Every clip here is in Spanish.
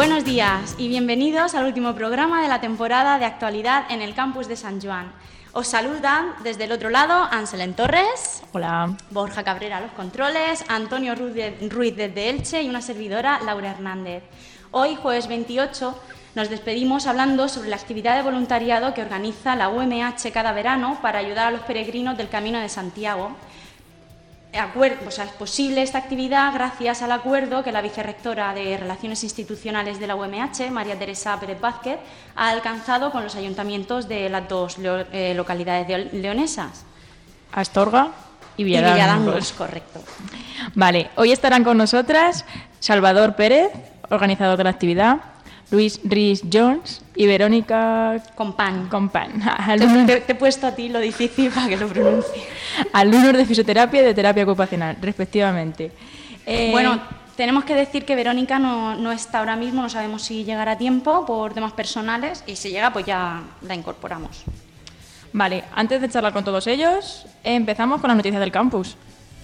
Buenos días y bienvenidos al último programa de la temporada de actualidad en el campus de San Joan. Os saludan desde el otro lado Anselén Torres. Hola. Borja Cabrera a los controles, Antonio Ruiz desde Elche y una servidora, Laura Hernández. Hoy, jueves 28, nos despedimos hablando sobre la actividad de voluntariado que organiza la UMH cada verano para ayudar a los peregrinos del Camino de Santiago. Es posible esta actividad gracias al acuerdo que la vicerrectora de Relaciones Institucionales de la UMH, María Teresa Pérez Vázquez, ha alcanzado con los ayuntamientos de las dos localidades leonesas. Astorga y Villadangos. Correcto. Vale, hoy estarán con nosotras Salvador Pérez, organizador de la actividad, Luis Rhys Jones y Verónica Compan. Te he puesto a ti lo difícil para que lo pronuncie. Alumnos de fisioterapia y de terapia ocupacional, respectivamente. Bueno, tenemos que decir que Verónica no está ahora mismo, no sabemos si llegará a tiempo por temas personales y si llega pues ya la incorporamos. Vale, antes de charlar con todos ellos, empezamos con las noticias del campus.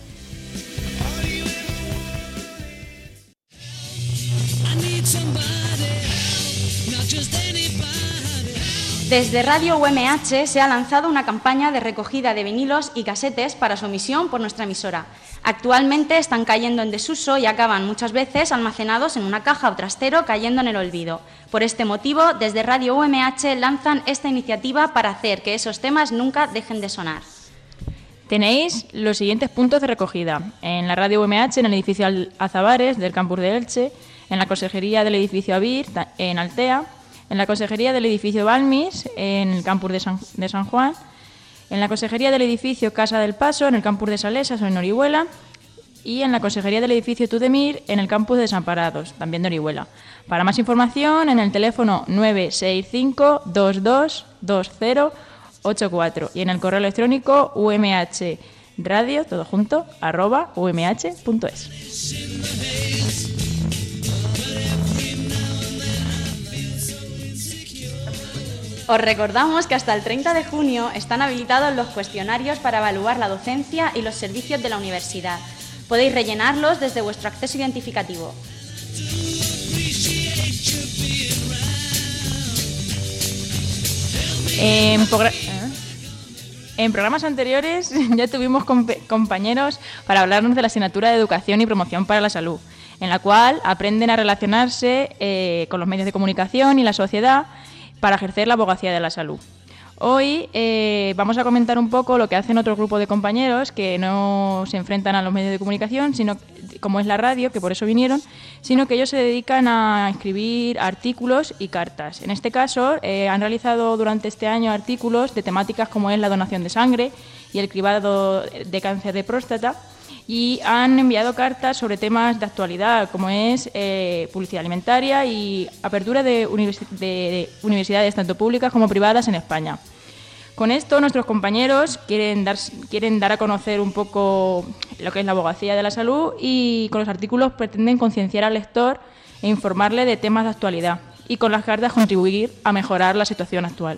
Desde Radio UMH se ha lanzado una campaña de recogida de vinilos y casetes para su emisión por nuestra emisora. Actualmente están cayendo en desuso y acaban muchas veces almacenados en una caja o trastero cayendo en el olvido. Por este motivo, desde Radio UMH lanzan esta iniciativa para hacer que esos temas nunca dejen de sonar. Tenéis los siguientes puntos de recogida. En la Radio UMH, en el edificio Azabares del campus de Elche, en la consejería del edificio Avir, en Altea, en la consejería del edificio Balmis, en el campus de San Juan, en la consejería del edificio Casa del Paso, en el campus de Salesas o en Orihuela, y en la consejería del edificio Tudemir, en el campus de Desamparados, también de Orihuela. Para más información, en el teléfono 965 22 2084 y en el correo electrónico umhradio, todo junto, @umh.es. Os recordamos que hasta el 30 de junio están habilitados los cuestionarios para evaluar la docencia y los servicios de la universidad. Podéis rellenarlos desde vuestro acceso identificativo. En programas anteriores ya tuvimos compañeros para hablarnos de la asignatura de Educación y Promoción para la Salud, en la cual aprenden a relacionarse con los medios de comunicación y la sociedad para ejercer la abogacía de la salud. Hoy vamos a comentar un poco lo que hacen otro grupo de compañeros que no se enfrentan a los medios de comunicación, sino como es la radio, que por eso vinieron, sino que ellos se dedican a escribir artículos y cartas. En este caso, han realizado durante este año artículos de temáticas como es la donación de sangre y el cribado de cáncer de próstata, y han enviado cartas sobre temas de actualidad, como es publicidad alimentaria y apertura de universidades tanto públicas como privadas en España. Con esto, nuestros compañeros quieren dar a conocer un poco lo que es la abogacía de la salud, y con los artículos pretenden concienciar al lector e informarle de temas de actualidad, y con las cartas contribuir a mejorar la situación actual.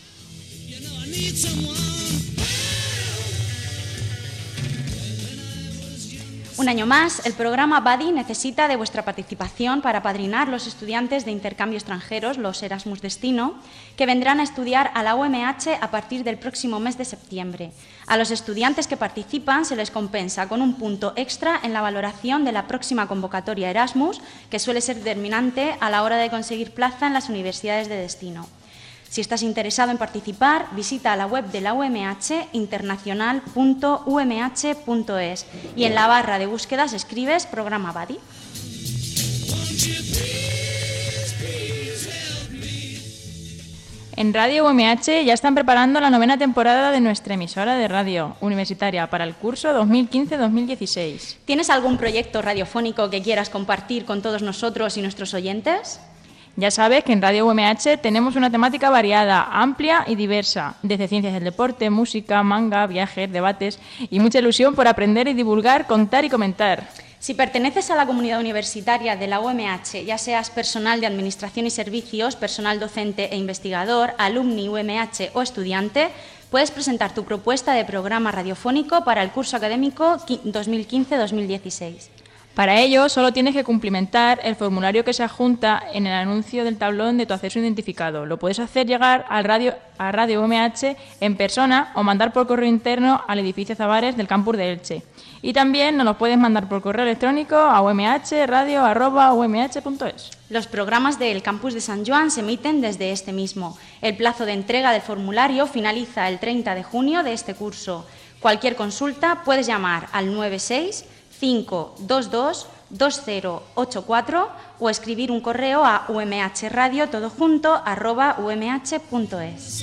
Un año más, el programa Buddy necesita de vuestra participación para apadrinar los estudiantes de intercambio extranjeros, los Erasmus Destino, que vendrán a estudiar a la UMH a partir del próximo mes de septiembre. A los estudiantes que participan se les compensa con un punto extra en la valoración de la próxima convocatoria Erasmus, que suele ser determinante a la hora de conseguir plaza en las universidades de destino. Si estás interesado en participar, visita la web de la UMH, internacional.umh.es, y en la barra de búsquedas escribes Programa Buddy. En Radio UMH ya están preparando la 9ª temporada de nuestra emisora de radio universitaria para el curso 2015-2016. ¿Tienes algún proyecto radiofónico que quieras compartir con todos nosotros y nuestros oyentes? Ya sabes que en Radio UMH tenemos una temática variada, amplia y diversa, desde ciencias del deporte, música, manga, viajes, debates y mucha ilusión por aprender y divulgar, contar y comentar. Si perteneces a la comunidad universitaria de la UMH, ya seas personal de Administración y Servicios, personal docente e investigador, alumni UMH o estudiante, puedes presentar tu propuesta de programa radiofónico para el curso académico 2015-2016. Para ello, solo tienes que cumplimentar el formulario que se adjunta en el anuncio del tablón de tu acceso identificado. Lo puedes hacer llegar a Radio UMH en persona o mandar por correo interno al edificio Zavares del campus de Elche. Y también nos lo puedes mandar por correo electrónico a umhradio@umh.es. Los programas del campus de San Joan se emiten desde este mismo. El plazo de entrega del formulario finaliza el 30 de junio de este curso. Cualquier consulta puedes llamar al 96-522-2084 o escribir un correo a umhradio todo junto @umh.es.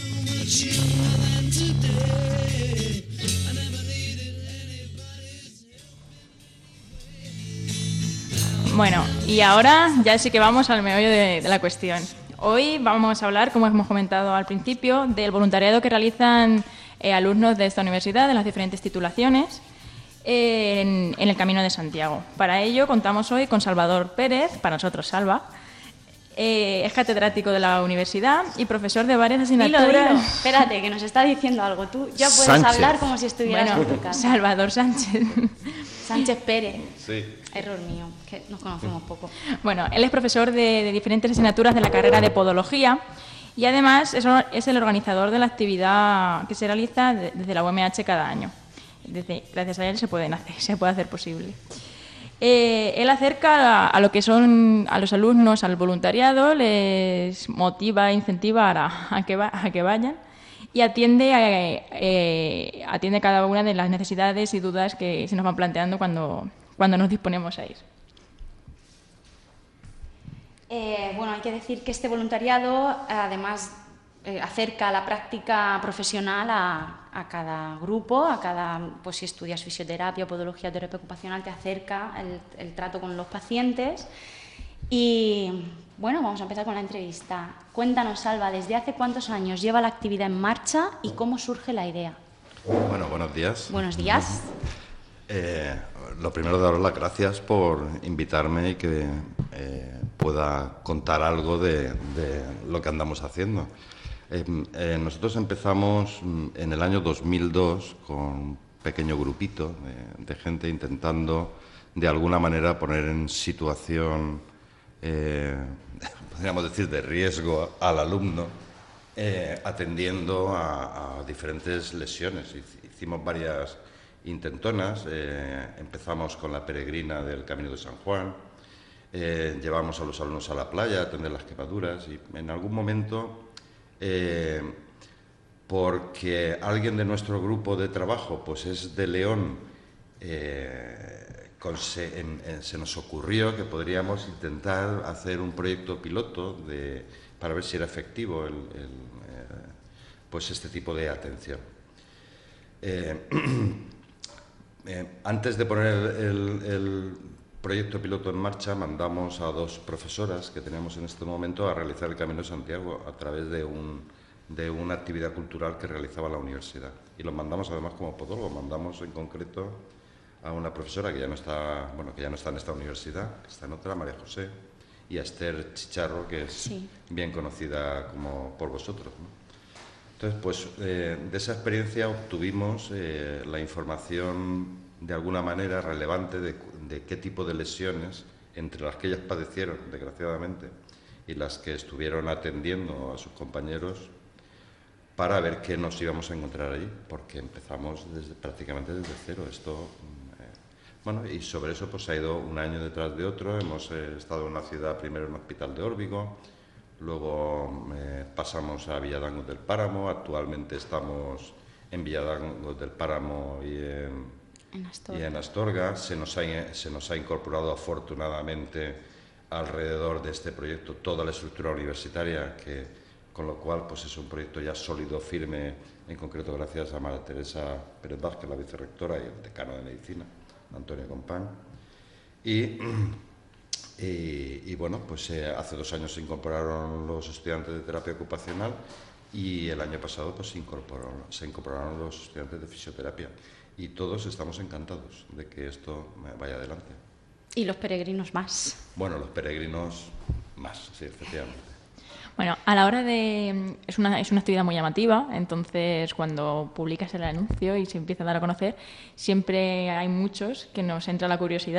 Bueno, y ahora ya sí que vamos al meollo de la cuestión. Hoy vamos a hablar, como hemos comentado al principio, del voluntariado que realizan alumnos de esta universidad, de las diferentes titulaciones, en el Camino de Santiago. Para ello contamos hoy con Salvador Pérez, para nosotros Salva. Es catedrático de la universidad y profesor de varias asignaturas. Dilo. Espérate, que nos está diciendo algo. Tú ya puedes Sánchez. hablar como si estuvieras en tu casa. Salvador Sánchez. Sánchez Pérez. Sí. Error mío, que nos conocemos poco. Bueno, él es profesor de diferentes asignaturas de la carrera de Podología y además es el organizador de la actividad que se realiza desde la UMH cada año. Gracias a él se puede hacer posible. Él acerca a lo que son a los alumnos al voluntariado, les motiva e incentiva a que vayan y atiende cada una de las necesidades y dudas que se nos van planteando cuando nos disponemos a ir. Bueno, hay que decir que este voluntariado, además, acerca la práctica profesional a cada grupo, pues si estudias fisioterapia o podología o terapia ocupacional, te acerca el trato con los pacientes. Y bueno, vamos a empezar con la entrevista. Cuéntanos, Salva, ¿desde hace cuántos años lleva la actividad en marcha y cómo surge la idea? Bueno, buenos días. Buenos días. Lo primero, daros las gracias por invitarme y que pueda contar algo de lo que andamos haciendo. Nosotros empezamos en el año 2002 con un pequeño grupito de gente intentando de alguna manera poner en situación, podríamos decir, de riesgo al alumno, atendiendo a diferentes lesiones. Hicimos varias intentonas, empezamos con la peregrina del Camino de San Juan, llevamos a los alumnos a la playa a atender las quemaduras y en algún momento, porque alguien de nuestro grupo de trabajo pues es de León, se nos ocurrió que podríamos intentar hacer un proyecto piloto para ver si era efectivo pues este tipo de atención. Antes de poner el proyecto piloto en marcha, mandamos a dos profesoras que teníamos en este momento a realizar el Camino de Santiago a través de una actividad cultural que realizaba la universidad. Y los mandamos además como podólogos, mandamos en concreto a una profesora que ya no está en esta universidad, que está en otra, María José, y a Esther Chicharro, que es bien conocida como por vosotros, ¿no? Entonces, pues de esa experiencia obtuvimos la información de alguna manera relevante de qué tipo de lesiones, entre las que ellas padecieron, desgraciadamente, y las que estuvieron atendiendo a sus compañeros, para ver qué nos íbamos a encontrar allí, porque empezamos prácticamente desde cero. Bueno, y sobre eso pues ha ido un año detrás de otro. Hemos estado en la ciudad, primero en el Hospital de Órbigo, luego pasamos a Villadangos del Páramo, actualmente estamos en Villadangos del Páramo y en Astorga. Se nos ha incorporado afortunadamente alrededor de este proyecto toda la estructura universitaria, con lo cual pues es un proyecto ya sólido, firme, en concreto gracias a María Teresa Pérez Vázquez, la vicerrectora, y el decano de Medicina, Antonio Compán. Y bueno, pues hace 2 años se incorporaron los estudiantes de terapia ocupacional y el año pasado pues se incorporaron los estudiantes de fisioterapia. Y todos estamos encantados de que esto vaya adelante. ¿Y los peregrinos más? Bueno, los peregrinos más, sí, efectivamente. Bueno, a la hora de... Es una actividad muy llamativa, entonces cuando publicas el anuncio y se empieza a dar a conocer, siempre hay muchos que nos entra la curiosidad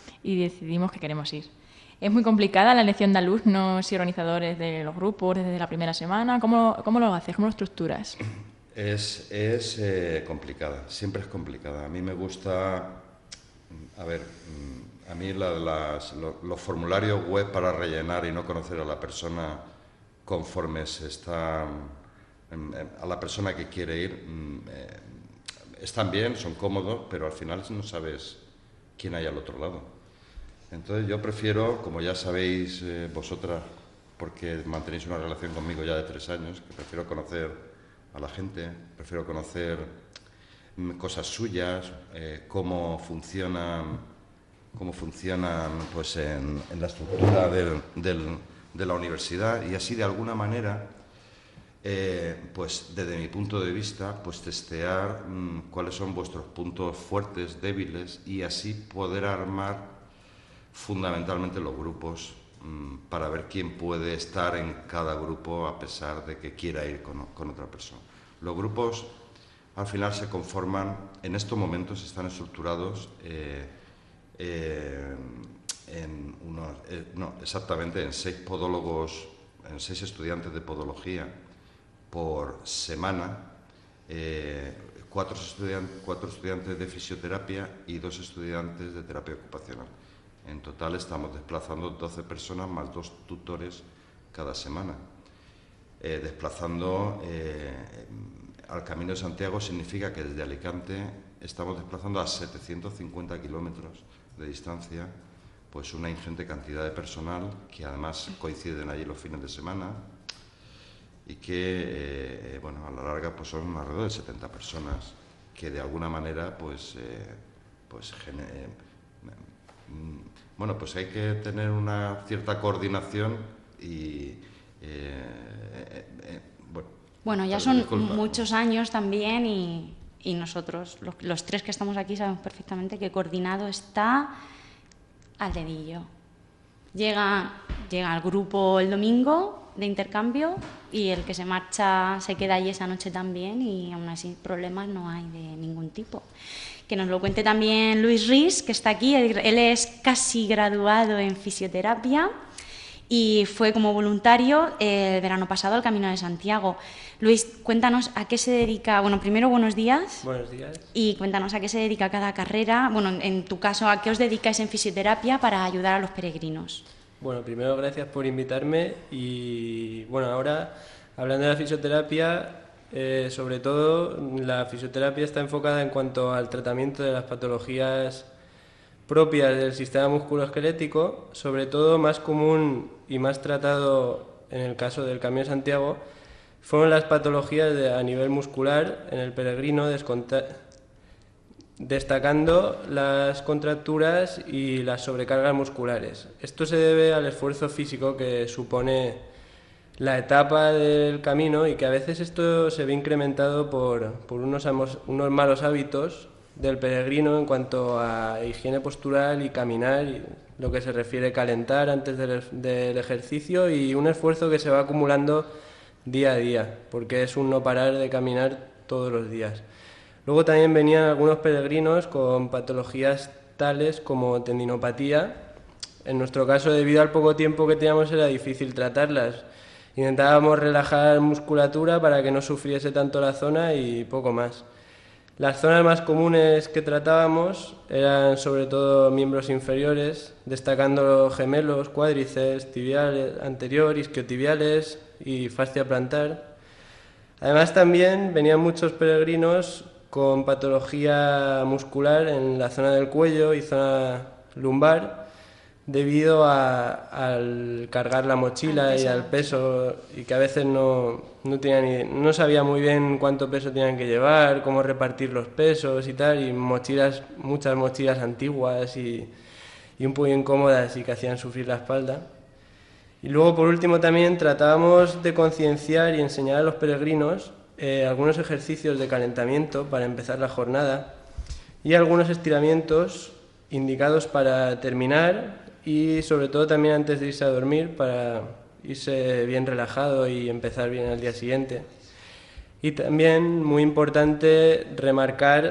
y decidimos que queremos ir. Es muy complicada la elección de alumnos y organizadores de los grupos desde la primera semana. ¿Cómo lo haces? ¿Cómo lo estructuras? Es complicada, siempre es complicada. A mí me gusta, a ver, a mí los formularios web para rellenar y no conocer a la persona conforme se está, a la persona que quiere ir, están bien, son cómodos, pero al final no sabes quién hay al otro lado. Entonces yo prefiero, como ya sabéis vosotras, porque mantenéis una relación conmigo ya de 3 años, que prefiero conocer a la gente, prefiero conocer cosas suyas, cómo funcionan pues en la estructura de la universidad, y así de alguna manera, pues desde mi punto de vista, pues testear cuáles son vuestros puntos fuertes, débiles, y así poder armar fundamentalmente los grupos para ver quién puede estar en cada grupo a pesar de que quiera ir con otra persona. Los grupos al final se conforman, en estos momentos están estructurados exactamente en 6 podólogos, en 6 estudiantes de podología por semana, 4 estudiantes de fisioterapia y 2 estudiantes de terapia ocupacional. En total estamos desplazando 12 personas más 2 tutores cada semana. Desplazando al Camino de Santiago significa que desde Alicante estamos desplazando a 750 kilómetros de distancia, pues una ingente cantidad de personal que además coinciden allí los fines de semana y que, bueno, a la larga pues son alrededor de 70 personas que de alguna manera pues hay que tener una cierta coordinación y bueno, ya son muchos años también y nosotros, los 3 que estamos aquí, sabemos perfectamente que coordinado está al dedillo. Llega al grupo el domingo de intercambio y el que se marcha se queda allí esa noche también, y aún así problemas no hay de ningún tipo. Que nos lo cuente también Luis Riz, que está aquí. Él es casi graduado en fisioterapia y fue como voluntario el verano pasado al Camino de Santiago. Luis, cuéntanos a qué se dedica. Bueno, primero, buenos días. Buenos días. Y cuéntanos a qué se dedica cada carrera. Bueno, en tu caso, ¿a qué os dedicáis en fisioterapia para ayudar a los peregrinos? Bueno, primero gracias por invitarme y bueno, ahora hablando de la fisioterapia, sobre todo la fisioterapia está enfocada en cuanto al tratamiento de las patologías propias del sistema musculoesquelético, sobre todo más común y más tratado en el caso del Camino de Santiago fueron las patologías a nivel muscular en el peregrino, destacando las contracturas y las sobrecargas musculares. Esto se debe al esfuerzo físico que supone la etapa del camino y que a veces esto se ve incrementado por unos malos hábitos del peregrino en cuanto a higiene postural y caminar, y lo que se refiere a calentar antes del ejercicio, y un esfuerzo que se va acumulando día a día, porque es un no parar de caminar todos los días. Luego también venían algunos peregrinos con patologías tales como tendinopatía. En nuestro caso, debido al poco tiempo que teníamos, era difícil tratarlas. Intentábamos relajar musculatura para que no sufriese tanto la zona y poco más. Las zonas más comunes que tratábamos eran sobre todo miembros inferiores, destacando gemelos, cuádriceps, tibiales, anterior, isquiotibiales y fascia plantar. Además también venían muchos peregrinos con patología muscular en la zona del cuello y zona lumbar, debido al cargar la mochila y al peso, y que a veces no sabía muy bien cuánto peso tenían que llevar, cómo repartir los pesos y tal, y muchas mochilas antiguas y un poco incómodas y que hacían sufrir la espalda. Y luego, por último, también tratábamos de concienciar y enseñar a los peregrinos algunos ejercicios de calentamiento para empezar la jornada y algunos estiramientos indicados para terminar, y sobre todo también antes de irse a dormir, para irse bien relajado y empezar bien al día siguiente. Y también, muy importante, remarcar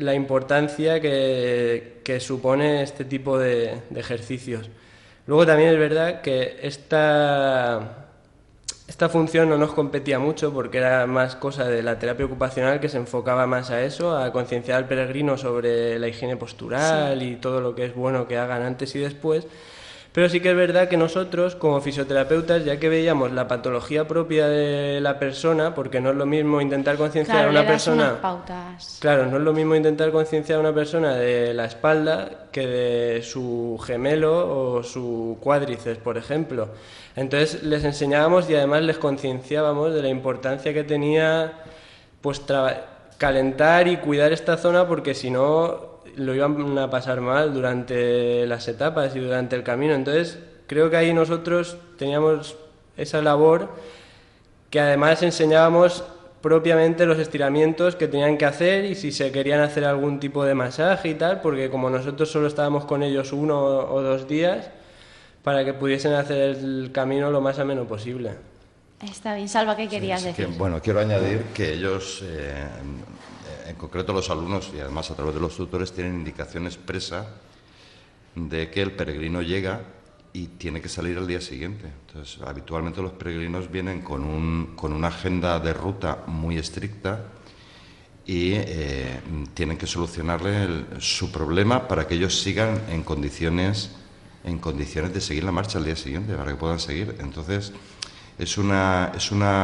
la importancia que supone este tipo de ejercicios. Luego también es verdad que esta función no nos competía mucho porque era más cosa de la terapia ocupacional, que se enfocaba más a eso, a concienciar al peregrino sobre la higiene postural y todo lo que es bueno que hagan antes y después. Pero sí que es verdad que nosotros, como fisioterapeutas, ya que veíamos la patología propia de la persona, porque no es lo mismo intentar concienciar a una persona... unas pautas. Claro, no es lo mismo intentar concienciar a una persona de la espalda que de su gemelo o su cuádriceps, por ejemplo. Entonces les enseñábamos y además les concienciábamos de la importancia que tenía pues calentar y cuidar esta zona, porque si no lo iban a pasar mal durante las etapas y durante el camino. Entonces creo que ahí nosotros teníamos esa labor, que además enseñábamos propiamente los estiramientos que tenían que hacer y si se querían hacer algún tipo de masaje y tal, porque como nosotros solo estábamos con ellos 1 o 2 días, para que pudiesen hacer el camino lo más ameno posible. Está bien. Salva, ¿qué querías decir? Bueno, quiero añadir que ellos, en concreto los alumnos, y además a través de los tutores, tienen indicación expresa de que el peregrino llega y tiene que salir al día siguiente. Entonces, habitualmente los peregrinos vienen con una agenda de ruta muy estricta y tienen que solucionarle su problema para que ellos sigan en condiciones de seguir la marcha al día siguiente, para que puedan seguir. Entonces, es una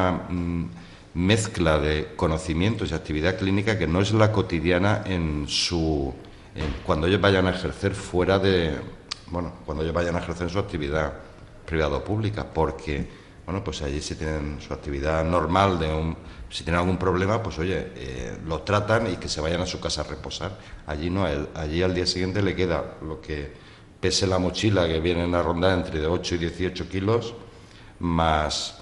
mezcla de conocimientos y actividad clínica que no es la cotidiana cuando ellos vayan a ejercer cuando ellos vayan a ejercer su actividad privada o pública, porque, pues allí si tienen su actividad normal, si tienen algún problema, pues lo tratan y que se vayan a su casa a reposar. Allí no, allí al día siguiente le queda lo que pese la mochila, que vienen a rondar entre 8 y 18 kilos, más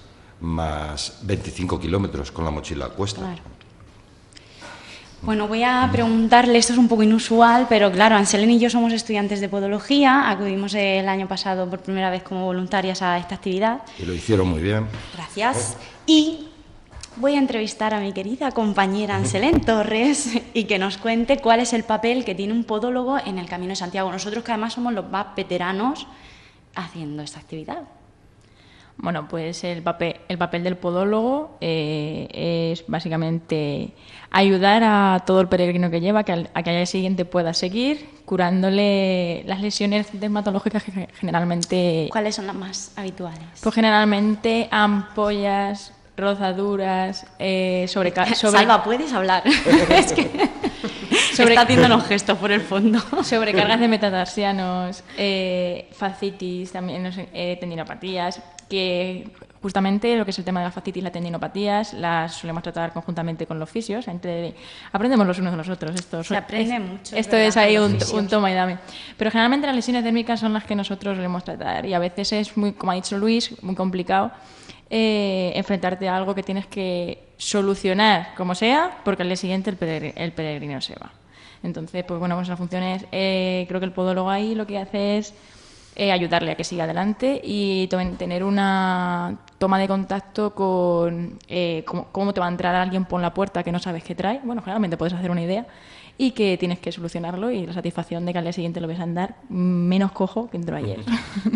25 kilómetros con la mochila a cuesta. Claro. Bueno, voy a preguntarle, esto es un poco inusual, pero claro, Anselén y yo somos estudiantes de podología, acudimos el año pasado por primera vez como voluntarias a esta actividad. Y lo hicieron muy bien. Gracias. Y voy a entrevistar a mi querida compañera Anselén Torres y que nos cuente cuál es el papel que tiene un podólogo en el Camino de Santiago. Nosotros que además somos los más veteranos haciendo esta actividad. Bueno, pues el papel del podólogo es básicamente ayudar a todo el peregrino que lleva a que al día siguiente pueda seguir curándole las lesiones dermatológicas que generalmente... ¿Cuáles son las más habituales? Pues generalmente ampollas, rozaduras, Salva, ¿puedes hablar? Es que está haciéndonos gestos por el fondo. Sobrecargas de metatarsianos, fascitis, también tendinopatías, que justamente lo que es el tema de la fascitis y las tendinopatías las solemos tratar conjuntamente con los fisios. Aprendemos los unos de los otros. Se aprende mucho. Esto es ahí un toma y dame. Pero generalmente las lesiones dérmicas son las que nosotros solemos tratar y a veces es muy, como ha dicho Luis, muy complicado enfrentarte a algo que tienes que solucionar como sea, porque al día siguiente el peregrino se va. Entonces, pues bueno, pues la función es, creo que el podólogo ahí lo que hace es ayudarle a que siga adelante y tener una toma de contacto con cómo te va a entrar alguien por la puerta que no sabes qué trae. Bueno, generalmente puedes hacer una idea y que tienes que solucionarlo y la satisfacción de que al día siguiente lo ves andar menos cojo que entró ayer.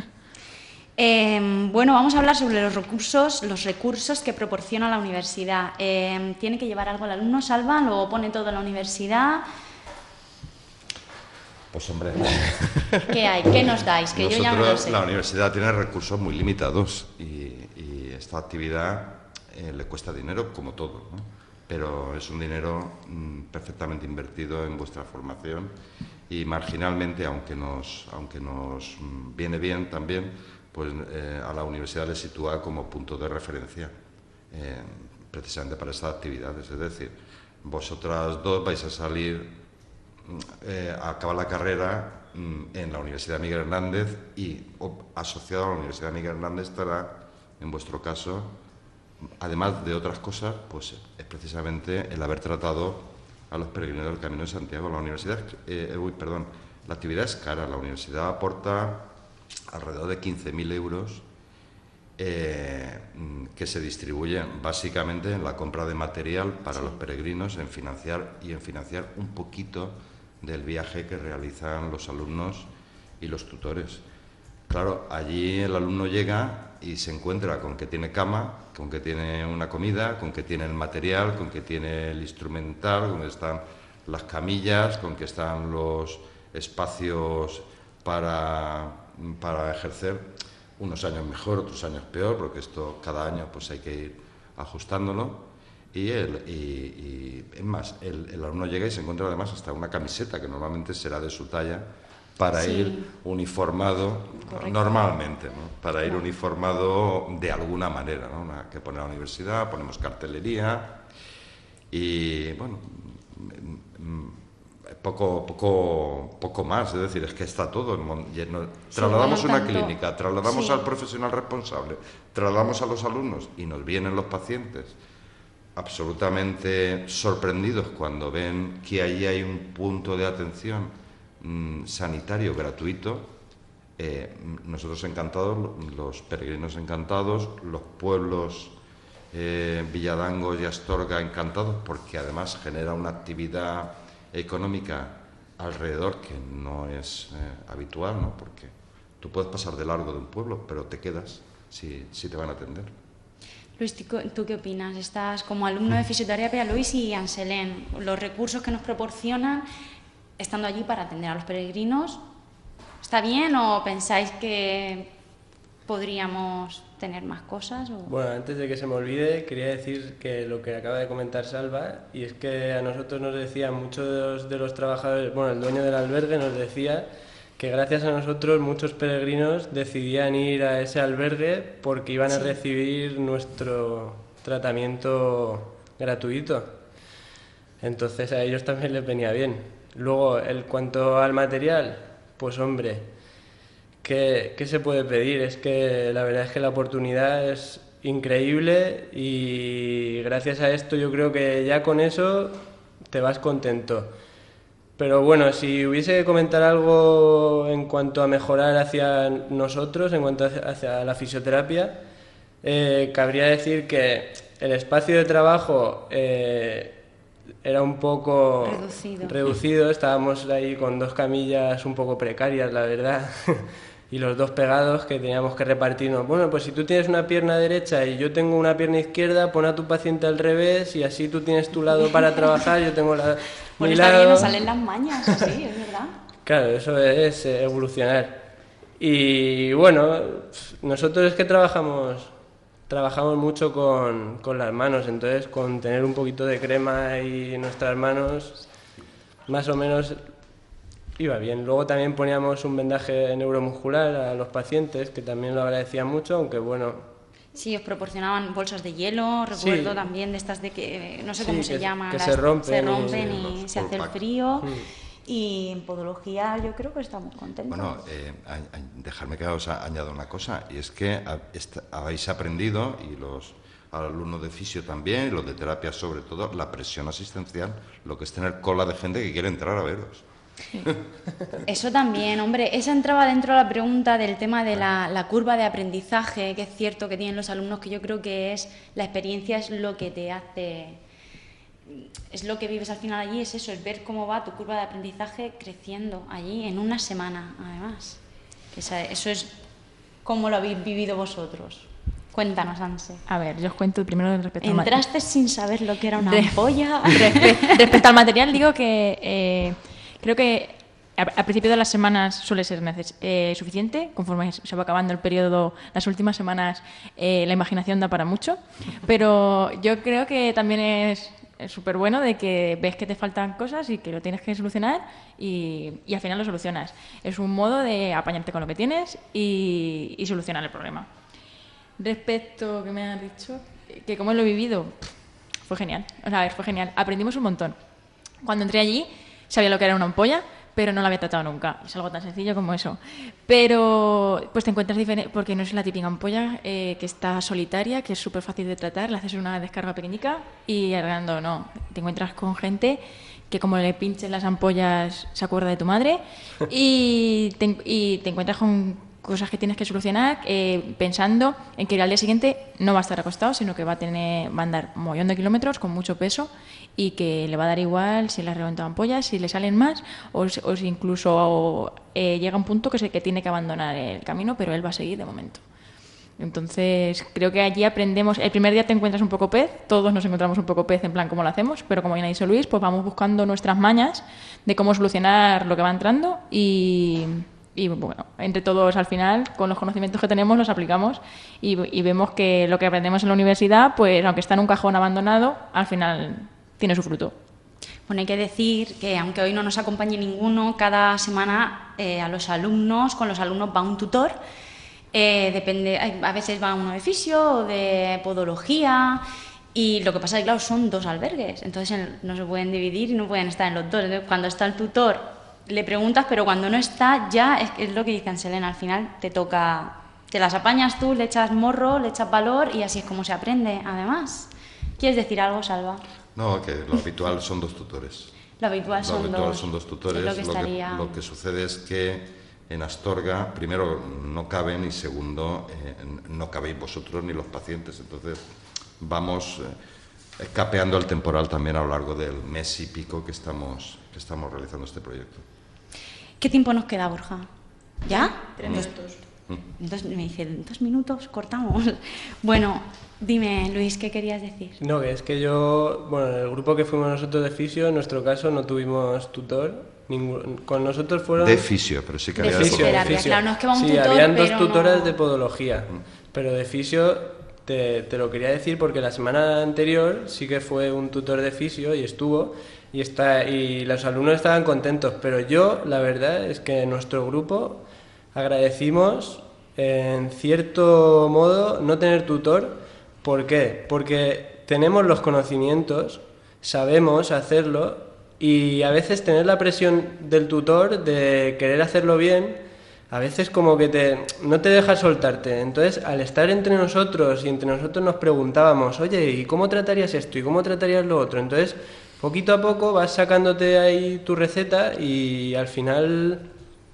Bueno, vamos a hablar sobre los recursos que proporciona la universidad. ¿Tiene que llevar algo el alumno, Salva? ¿Lo pone todo en la universidad? Pues hombre... ¿Qué hay? ¿Qué nos dais? Que yo ya no lo sé. La universidad tiene recursos muy limitados y esta actividad le cuesta dinero, como todo, ¿no? Pero es un dinero perfectamente invertido en vuestra formación y marginalmente, aunque nos viene bien también, pues a la universidad le sitúa como punto de referencia precisamente para estas actividades. Es decir, vosotras dos vais a salir a acabar la carrera en la Universidad Miguel Hernández y asociado a la Universidad Miguel Hernández estará, en vuestro caso, además de otras cosas, pues es precisamente el haber tratado a los peregrinos del Camino de Santiago. La actividad es cara. La universidad aporta alrededor de 15.000 euros, que que se distribuyen básicamente en la compra de material para los peregrinos, en financiar un poquito del viaje que realizan los alumnos y los tutores. Claro, allí el alumno llega y se encuentra con que tiene cama, con que tiene una comida, con que tiene el material, con que tiene el instrumental, con que están las camillas, con que están los espacios para ejercer, unos años mejor, otros años peor, porque esto cada año pues hay que ir ajustándolo. Y es más, el alumno llega y se encuentra además hasta una camiseta que normalmente será de su talla para ir uniformado. Correcto. Normalmente, ¿no? Para ir uniformado de alguna manera, ¿no? Que pone la universidad, ponemos cartelería y bueno, poco más, es decir, es que está todo lleno. Trasladamos una clínica, trasladamos al profesional responsable, trasladamos a los alumnos y nos vienen los pacientes absolutamente sorprendidos cuando ven que allí hay un punto de atención sanitario gratuito. Nosotros encantados, los peregrinos encantados, los pueblos Villadangos y Astorga encantados, porque además genera una actividad económica alrededor que no es habitual, ¿no? Porque tú puedes pasar de largo de un pueblo, pero te quedas si te van a atender. Luis, ¿tú qué opinas? Estás como alumno de fisioterapia, Luis y Anselén. Los recursos que nos proporcionan estando allí para atender a los peregrinos, ¿está bien o pensáis que podríamos tener más cosas? ¿O? Bueno, antes de que se me olvide, quería decir que lo que acaba de comentar Salva, y es que a nosotros nos decían muchos de los trabajadores, bueno, el dueño del albergue nos decía que gracias a nosotros muchos peregrinos decidían ir a ese albergue porque iban a recibir nuestro tratamiento gratuito. Entonces a ellos también les venía bien. Luego, en cuanto al material, pues hombre, ¿qué se puede pedir? Es que la verdad es que la oportunidad es increíble y gracias a esto yo creo que ya con eso te vas contento. Pero bueno, si hubiese que comentar algo en cuanto a mejorar hacia nosotros, en cuanto hacia la fisioterapia, cabría decir que el espacio de trabajo era un poco reducido. Estábamos ahí con 2 camillas un poco precarias, la verdad, y los 2 pegados que teníamos que repartirnos. Bueno, pues si tú tienes una pierna derecha y yo tengo una pierna izquierda, pon a tu paciente al revés y así tú tienes tu lado para trabajar, yo tengo bueno, está bien, nos salen las mañas, así, es verdad. Claro, eso es evolucionar. Y bueno, nosotros es que trabajamos mucho con las manos, entonces con tener un poquito de crema y nuestras manos, más o menos iba bien. Luego también poníamos un vendaje neuromuscular a los pacientes, que también lo agradecían mucho, aunque bueno... Sí, os proporcionaban bolsas de hielo, recuerdo también de estas de que, no sé cómo se llaman, que se rompen y se hace el frío. Y en podología yo creo que estamos contentos. Bueno, dejadme que os añada una cosa, y es que habéis aprendido, y los alumnos de fisio también, y los de terapia sobre todo, la presión asistencial, lo que es tener cola de gente que quiere entrar a veros. Sí. Eso también, hombre, esa entraba dentro de la pregunta del tema de la curva de aprendizaje, que es cierto que tienen los alumnos, que yo creo que es la experiencia, es lo que te hace, es lo que vives al final allí, es eso, es ver cómo va tu curva de aprendizaje creciendo allí en una semana, además. Eso es cómo lo habéis vivido vosotros. Cuéntanos, Anse. A ver, yo os cuento primero respecto al material. Entraste sin saber lo que era una ampolla. Respecto al material, digo que creo que al principio de las semanas suele ser suficiente. Conforme se va acabando el periodo, las últimas semanas, la imaginación da para mucho. Pero yo creo que también es súper bueno de que ves que te faltan cosas y que lo tienes que solucionar y al final lo solucionas. Es un modo de apañarte con lo que tienes y solucionar el problema. Respecto, que me has dicho, que cómo lo he vivido, fue genial. O sea, fue genial. Aprendimos un montón. Cuando entré allí, sabía lo que era una ampolla, pero no la había tratado nunca. Es algo tan sencillo como eso. Pero pues te encuentras diferente, porque no es la típica ampolla que está solitaria, que es súper fácil de tratar, le haces una descarga pequeñica y arreglando, no. Te encuentras con gente que como le pinches las ampollas se acuerda de tu madre y te encuentras con cosas que tienes que solucionar pensando en que al día siguiente no va a estar acostado, sino que va a andar un montón de kilómetros con mucho peso y que le va a dar igual si le has reventado ampollas, si le salen más o si incluso llega un punto que tiene que abandonar el camino, pero él va a seguir de momento. Entonces, creo que allí aprendemos. El primer día te encuentras un poco pez, todos nos encontramos un poco pez en plan cómo lo hacemos, pero como bien ha dicho Luis, pues vamos buscando nuestras mañas de cómo solucionar lo que va entrando y bueno, entre todos al final, con los conocimientos que tenemos, los aplicamos y vemos que lo que aprendemos en la universidad, pues aunque está en un cajón abandonado, al final tiene su fruto. Bueno, hay que decir que aunque hoy no nos acompañe ninguno, cada semana con los alumnos va un tutor. Depende, a veces va uno de fisio o de podología, y lo que pasa es que, claro, son 2 albergues, entonces no se pueden dividir y no pueden estar en los 2. Entonces, cuando está el tutor le preguntas, pero cuando no está ya es lo que dice Anselena, al final te toca, te las apañas tú, le echas morro, le echas valor y así es como se aprende. Además, ¿quieres decir algo, Salva? No, que lo habitual son 2 tutores. Lo habitual son dos tutores. Lo que sucede es que en Astorga, primero, no caben y segundo, no cabéis vosotros ni los pacientes. Entonces, vamos escapeando el temporal también a lo largo del mes y pico que estamos realizando este proyecto. ¿Qué tiempo nos queda, Borja? ¿Ya? 3 minutos. Me dice, 2 minutos, cortamos. Bueno, dime, Luis, ¿qué querías decir? No, que es que en el grupo que fuimos nosotros de fisio, en nuestro caso no tuvimos tutor. Con nosotros fueron... De fisio, pero sí que había de fisioterapia, claro, no es que va un tutor, habían 2 pero tutoras no... de podología, pero de fisio te lo quería decir porque la semana anterior sí que fue un tutor de fisio y estuvo, y los alumnos estaban contentos, pero yo, la verdad es que en nuestro grupo agradecimos, en cierto modo, no tener tutor. ¿Por qué? Porque tenemos los conocimientos, sabemos hacerlo, y a veces tener la presión del tutor de querer hacerlo bien, a veces como que no te deja soltarte. Entonces, al estar entre nosotros y entre nosotros nos preguntábamos, oye, ¿y cómo tratarías esto? ¿Y cómo tratarías lo otro? Entonces, poquito a poco vas sacándote ahí tu receta y al final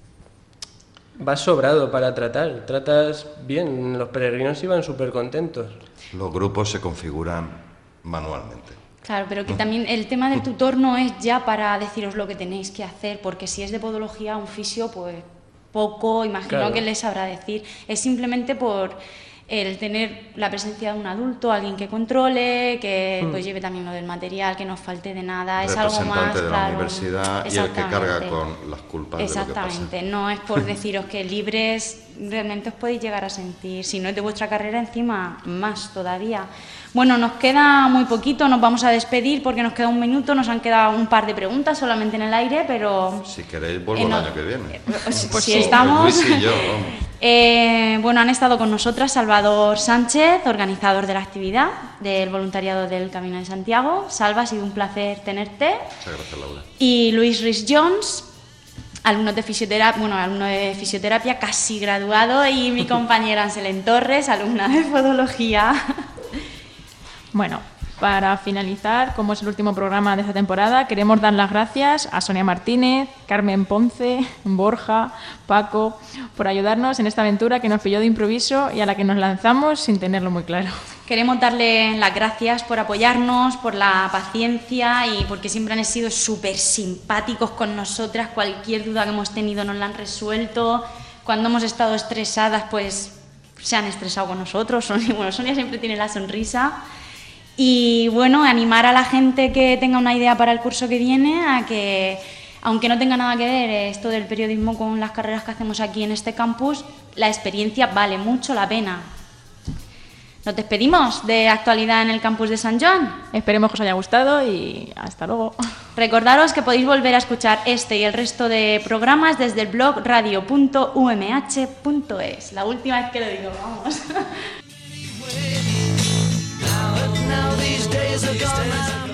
vas sobrado para tratar. Tratas bien, los peregrinos iban súper contentos. Los grupos se configuran manualmente. Claro, pero que también el tema del tutor no es ya para deciros lo que tenéis que hacer, porque si es de podología, un fisio, pues poco, imagino claro, que les sabrá decir. Es simplemente por el tener la presencia de un adulto, alguien que controle, que pues lleve también lo del material, que no falte de nada. Es algo más, representante de la claro, universidad y el que carga con las culpas de lo que pasa. Exactamente, no es por deciros que libres realmente os podéis llegar a sentir, si no es de vuestra carrera, encima más todavía. Bueno, nos queda muy poquito, nos vamos a despedir porque nos queda 1 minuto, nos han quedado un par de preguntas solamente en el aire, pero... Si queréis, vuelvo el año que viene. Pues si estamos... Luis y yo, vamos. Bueno, han estado con nosotras Salvador Sánchez, organizador de la actividad del voluntariado del Camino de Santiago. Salva, ha sido un placer tenerte. Muchas gracias, Laura. Y Luis Rhys-Jones, alumno de fisioterapia, casi graduado, y mi compañera Anselén Torres, alumna de podología. Bueno, para finalizar, como es el último programa de esta temporada, queremos dar las gracias a Sonia Martínez, Carmen Ponce, Borja, Paco, por ayudarnos en esta aventura que nos pilló de improviso y a la que nos lanzamos sin tenerlo muy claro. Queremos darle las gracias por apoyarnos, por la paciencia y porque siempre han sido súper simpáticos con nosotras. Cualquier duda que hemos tenido nos la han resuelto. Cuando hemos estado estresadas, pues se han estresado con nosotros. Sonia siempre tiene la sonrisa. Y bueno, animar a la gente que tenga una idea para el curso que viene a que, aunque no tenga nada que ver esto del periodismo con las carreras que hacemos aquí en este campus, la experiencia vale mucho la pena. Nos despedimos de Actualidad en el campus de San Joan. Esperemos que os haya gustado y hasta luego. Recordaros que podéis volver a escuchar este y el resto de programas desde el blog radio.umh.es. La última vez que lo digo, vamos. Now these days are gone.